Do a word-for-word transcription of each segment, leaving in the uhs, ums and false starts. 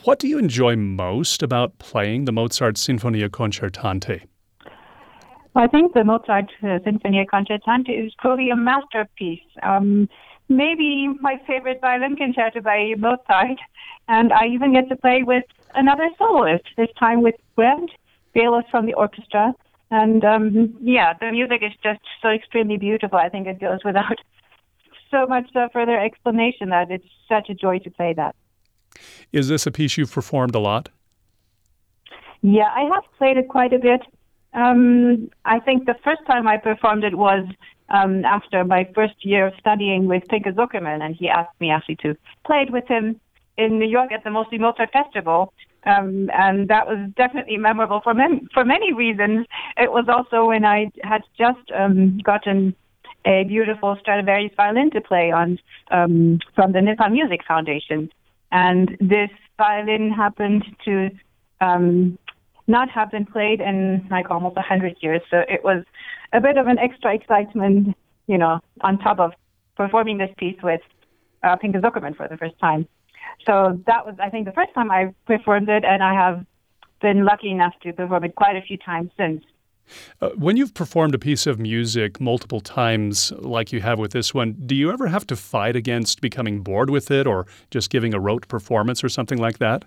What do you enjoy most about playing the Mozart Sinfonia Concertante? I think the Mozart uh, Sinfonia Concertante is truly a masterpiece. Um, maybe my favorite violin concerto by Mozart, and I even get to play with another soloist, this time with Brent Bayless from the orchestra. And um, yeah, the music is just so extremely beautiful. I think it goes without so much uh, further explanation that it's such a joy to play that. Is this a piece you've performed a lot? Yeah, I have played it quite a bit. Um, I think the first time I performed it was um, after my first year of studying with Pinke Zuckerman, and he asked me actually to play it with him in New York at the Mostly Mozart Festival. Um, and that was definitely memorable for many, for many reasons. It was also when I had just um, gotten a beautiful Stradivarius violin to play on um, from the Nippon Music Foundation. And this violin happened to um, not have been played in like almost a hundred years. So it was a bit of an extra excitement, you know, on top of performing this piece with uh, Pinke Zuckerman for the first time. So that was, I think, the first time I performed it, and I have been lucky enough to perform it quite a few times since. Uh, when you've performed a piece of music multiple times, like you have with this one, do you ever have to fight against becoming bored with it or just giving a rote performance or something like that?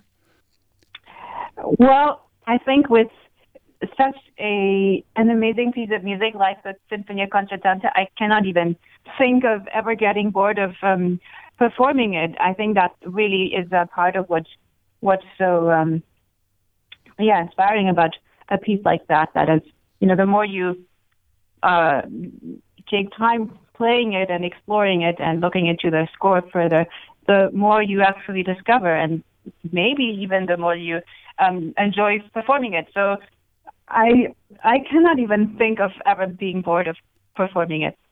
Well, I think with such a an amazing piece of music like the Sinfonia Concertante, I cannot even think of ever getting bored of um, performing it. I think that really is a part of what what's so um, yeah inspiring about a piece like that. That is, you know, the more you uh, take time playing it and exploring it and looking into the score further, the more you actually discover, and maybe even the more you um, enjoy performing it. So I I cannot even think of ever being bored of performing it.